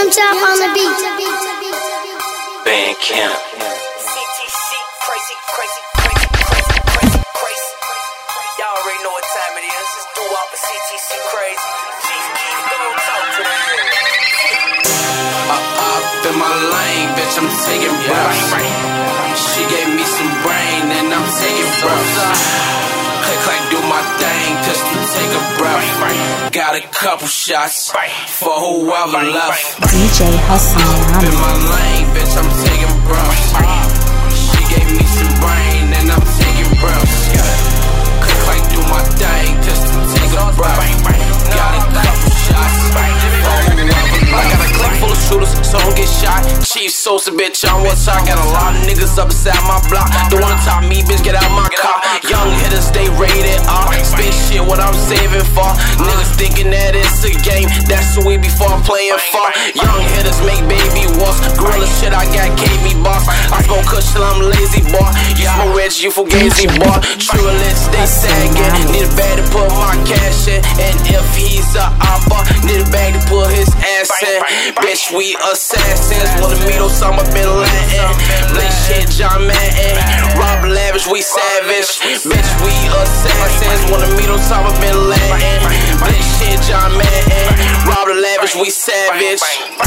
Young Chop on the beat. Bandcamp. CTC, crazy. Y'all already know what time it is. It's doo-wop and CTC crazy. Chief Keef, don't talk to them. Up in my lane, bitch, I'm taking breaths. She gave me some brain and I'm taking breaths. Click, do my thing, pistol, take a breath. Got a couple shots for whoever left. DJ Hustle Up in my lane, bitch, I'm taking breaths. She gave me some brain and I'm taking breaths. Click, do my thing, pistol, take a breath. Got a couple shots for whoever left. I got a clip full of shooters, so don't get shot. Chief Sosa, bitch, on what side? Got a lot of niggas up inside my block. Don't wanna top me, bitch, get out my car. Young hitters, they rated R. Spit shit, what I'm saving for. Niggas thinking that it's a game. That's what we be for playing for. Young hitters make baby walks. Gorilla shit, I got KB boss. I smoke kush till I'm lazy, boy. You smoke rich, you fugazi, boy. True lips, they sagging. Need a bag to put my cash in. And if he's a oppa, need a bag to put his ass in. Bitch, we assassins. Wanna meet Osama Bin Laden. Play shit, John Madden. Rob lavish, we savage. Bitch, we assassins. Wanna meet Osama Bin Laden. Play shit, John Madden. Rob lavish, we savage.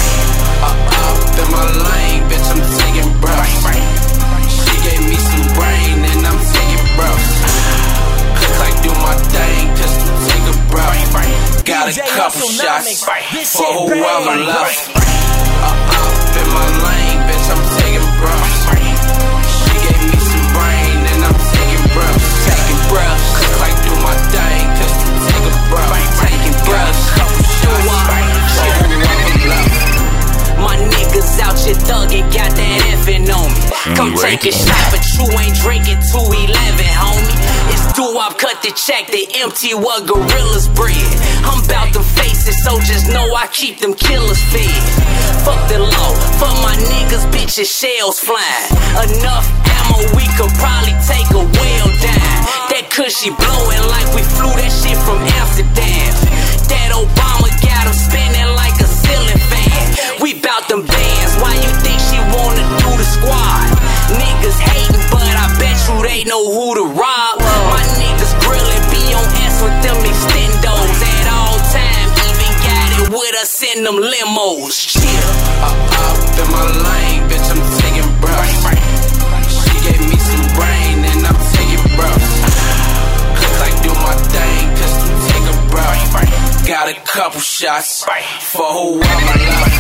Up in my lane, bitch, I'm taking breaths. She gave me some brain and I'm taking breaths. Click, do my thing, pistol, take a breath. Got a couple shots for whoever left. Up in my lane, bitch, I'm taking breaths. She gave me some brain and I'm taking breaths. Taking breaths. Click, do my thing, pistol, take a breath. Taking breaths. Couple shots for whoever left. My niggas out here thuggin', got that effing on me. Come take a shot, but you ain't drinking 211, homie. It's doo-wop, cut the check, they empty what gorillas breed. I'm bout them faces, so just know I keep them killers fed. Fuck the law, fuck my niggas, bitches, shells flying. Enough ammo, we could probably take a whale down. That cushy blowing like we flew that shit from Amsterdam. That Obama got him spinning like a ceiling fan. We bout them bands, why you think she wanna do the squad? Niggas hating, but I bet you they know who to rob. My niggas grillin', be on S with them extendos at all time. Even got it with us in them limos. Chill. Up in my lane, bitch, I'm taking breaths. She gave me some brain and I'm taking breaths. Click, do my thing, pistol, take a breath. Got a couple shots for whoever left.